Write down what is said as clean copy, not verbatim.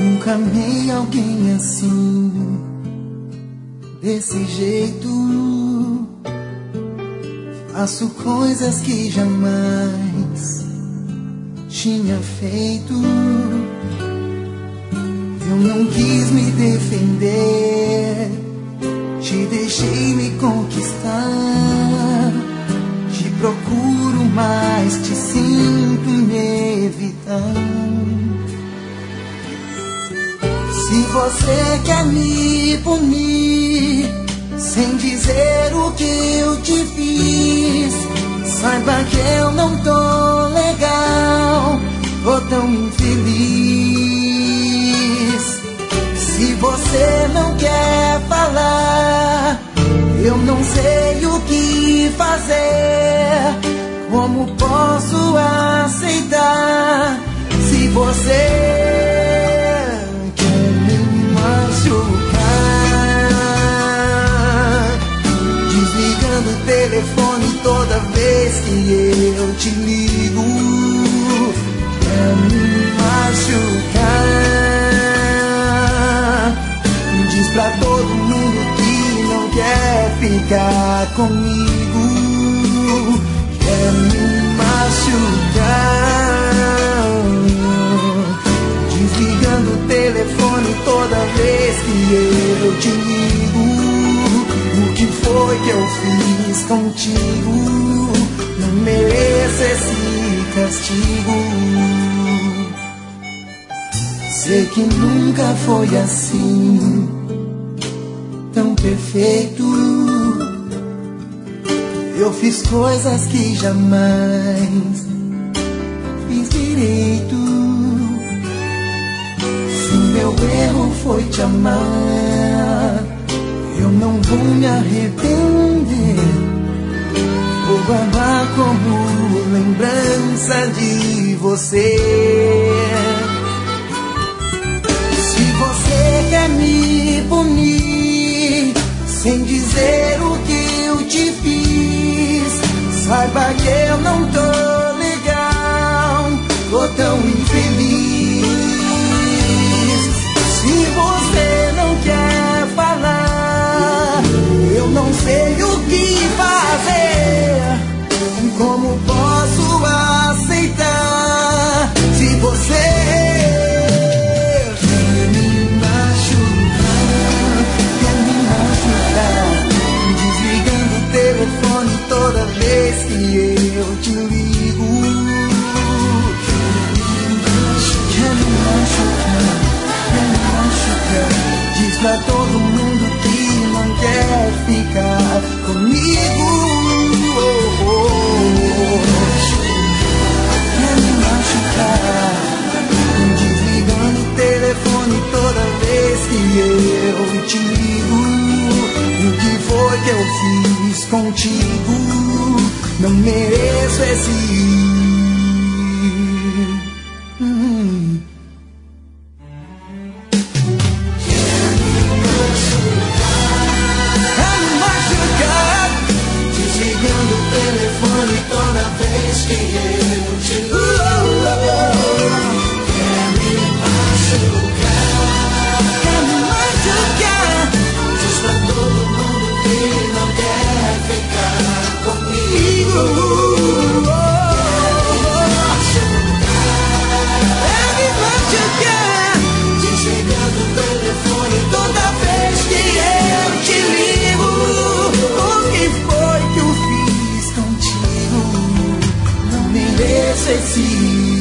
Nunca amei alguém assim, desse jeito. Faço coisas que jamais tinha feito. Eu não quis me defender, te deixei me conquistar. Te procuro, mas te sinto me evitar. Se você quer me punir, sem dizer o que eu te fiz, saiba que eu não tô legal, tô tão infeliz. Se você não quer falar, eu não sei o que fazer. Como posso aceitar se você desligando o telefone toda vez que eu te ligo, quer me machucar. Diz pra todo mundo que não quer ficar comigo, quer me machucar. Desligando o telefone toda vez que eu te ligo. O que foi que eu fiz contigo? Não mereço esse castigo. Sei que nunca foi assim, tão perfeito. Eu fiz coisas que jamais fiz direito. Se meu erro foi te amar, eu não vou me arrepender. Vou guardar como lembrança de você. Se você quer me punir, sem dizer o que eu te fiz, saiba que eu não tô legal, tô tão infeliz. Se você não quer falar, eu não sei o que fazer. Como posso aceitar se você quer me machucar, quer me machucar? Desligando o telefone toda vez que eu te ligo. Quer me machucar, quer me machucar? Diz pra todo mundo que não quer ficar comigo. Quer me machucar, desligando o telefone toda vez que eu te ligo. O que foi que eu fiz contigo? Não mereço esse esse